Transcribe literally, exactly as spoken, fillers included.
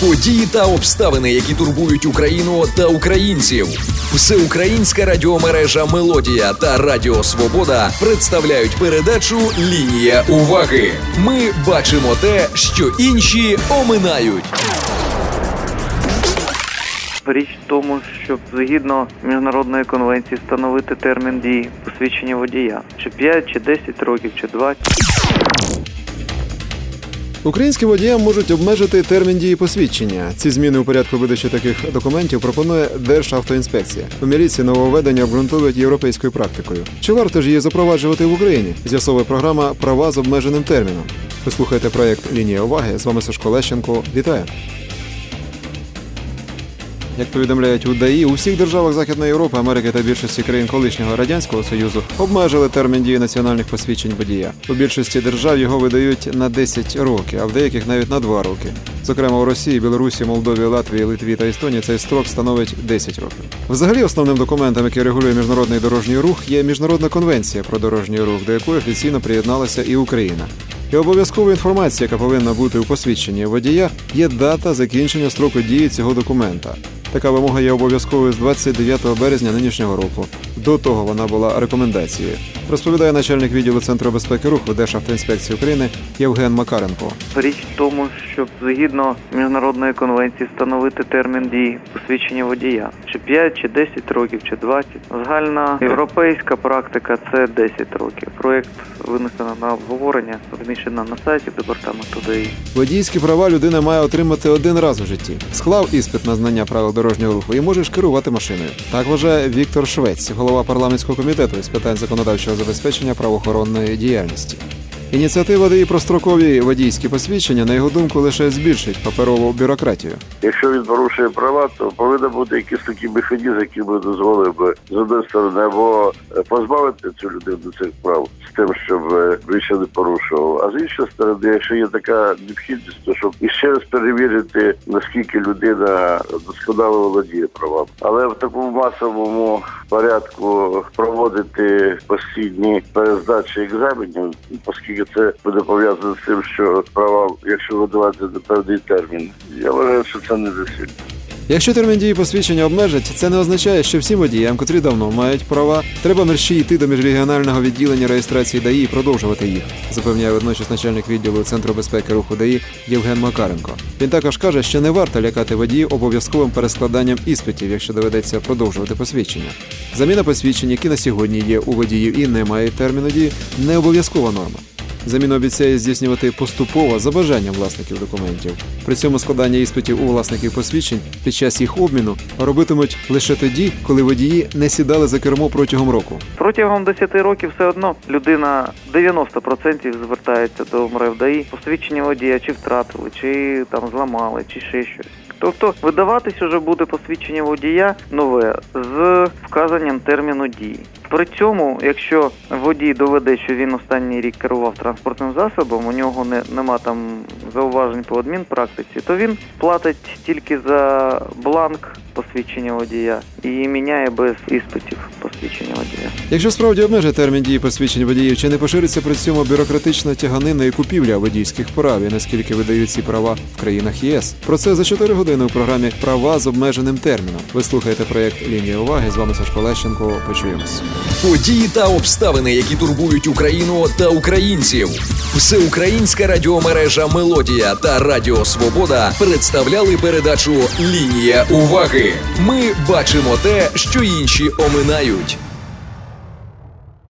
Події та обставини, які турбують Україну та українців. Всеукраїнська радіомережа «Мелодія» та Радіо Свобода представляють передачу «Лінія уваги». Ми бачимо те, що інші оминають. Річ в тому, щоб згідно міжнародної конвенції встановити термін дії посвідчення водія. Чи п'ять, чи десять років, чи двадцять. Українським водіям можуть обмежити термін дії посвідчення. Ці зміни у порядку видачі таких документів пропонує Державтоінспекція. У міліції нововведення обґрунтовують європейською практикою. Чи варто ж її запроваджувати в Україні? З'ясовує програма «Права з обмеженим терміном». Ви слухаєте проєкт «Лінія уваги». З вами Сашко Лещенко. Вітаю! Як повідомляють у ДАІ, у всіх державах Західної Європи, Америки та більшості країн колишнього Радянського Союзу обмежили термін дії національних посвідчень водія. У більшості держав його видають на десять років, а в деяких навіть на два роки. Зокрема, у Росії, Білорусі, Молдові, Латвії, Литві та Естонії цей строк становить десять років. Взагалі, основним документом, який регулює міжнародний дорожній рух, є Міжнародна конвенція про дорожній рух, до якої офіційно приєдналася і Україна. І обов'язкова інформація, яка повинна бути у посвідченні водія, є дата закінчення строку дії цього документа. Така вимога є обов'язковою з двадцять дев'ятого березня нинішнього року. До того вона була рекомендацією. Розповідає начальник відділу Центру безпеки руху Державтоінспекції України Євген Макаренко. Річ в тому, щоб згідно міжнародної конвенції встановити термін дії посвідчення водія. Чи п'ять, чи десять років, чи двадцять. Загальна європейська практика – це десять років. Проєкт винесено на обговорення, розміщено на сайті департаменту ДАІ. Водійські права людина має отримати один раз у житті. Склав іспит на знання правил дорожнього руху і можеш керувати машиною. Так вважає Віктор Швець, голова парламентського комітету із питань законодавчого забезпечення правоохоронної діяльності. Ініціатива ДАІ про строкові водійські посвідчення, на його думку, лише збільшить паперову бюрократію. Якщо він порушує права, то повинен бути якийсь такий механізм, який би дозволив би, з однієї сторони, або позбавити цю людину цих прав з тим, щоб більше не порушував. А з іншої сторони, якщо є така необхідність, то щоб іще раз перевірити, наскільки людина досконало володіє правами. Але в такому масовому порядку проводити постійні перездачі екзаменів, оскільки це буде пов'язано з тим, що права, якщо видавати на певний термін, я вважаю, що це не доцільно. Якщо термін дії посвідчення обмежать, це не означає, що всім водіям, котрі давно мають права, треба мерщій йти до міжрегіонального відділення реєстрації ДАІ і продовжувати їх, запевняє водночас начальник відділу Центру безпеки руху ДАІ Євген Макаренко. Він також каже, що не варто лякати водіїв обов'язковим перескладанням іспитів, якщо доведеться продовжувати посвідчення. Заміна посвідчень, які на сьогодні є у водіїв і не мають терміну дії, не обов'язкова норма. Заміну обіцяє здійснювати поступово за бажанням власників документів. При цьому складання іспитів у власників посвідчень під час їх обміну робитимуть лише тоді, коли водії не сідали за кермо протягом року. Протягом десяти років все одно людина дев'яносто відсотків звертається до МРЕВ ДАІ. Посвідчення водія чи втратили, чи там зламали, чи ще щось. Тобто видаватись уже буде посвідчення водія нове з вказанням терміну дії. При цьому, якщо водій доведе, що він останній рік керував транспортним засобом, у нього не, нема там зауважень по адмінпрактиці, то він платить тільки за бланк посвідчення водія і міняє без іспитів посвідчення водія. Якщо справді обмежить термін дії посвідчень водіїв, чи не пошириться при цьому бюрократична тяганина і купівля водійських прав, і наскільки видають ці права в країнах ЄС? Про це за чотири години у програмі «Права з обмеженим терміном». Ви слухаєте проєкт «Лінія уваги». З вами Сашко Лещенко. Почуємось. Події та обставини, які турбують Україну та українців. Всеукраїнська радіомережа «Мелодія» та Радіо Свобода представляли передачу «Лінія уваги». Ми бачимо те, що інші оминають.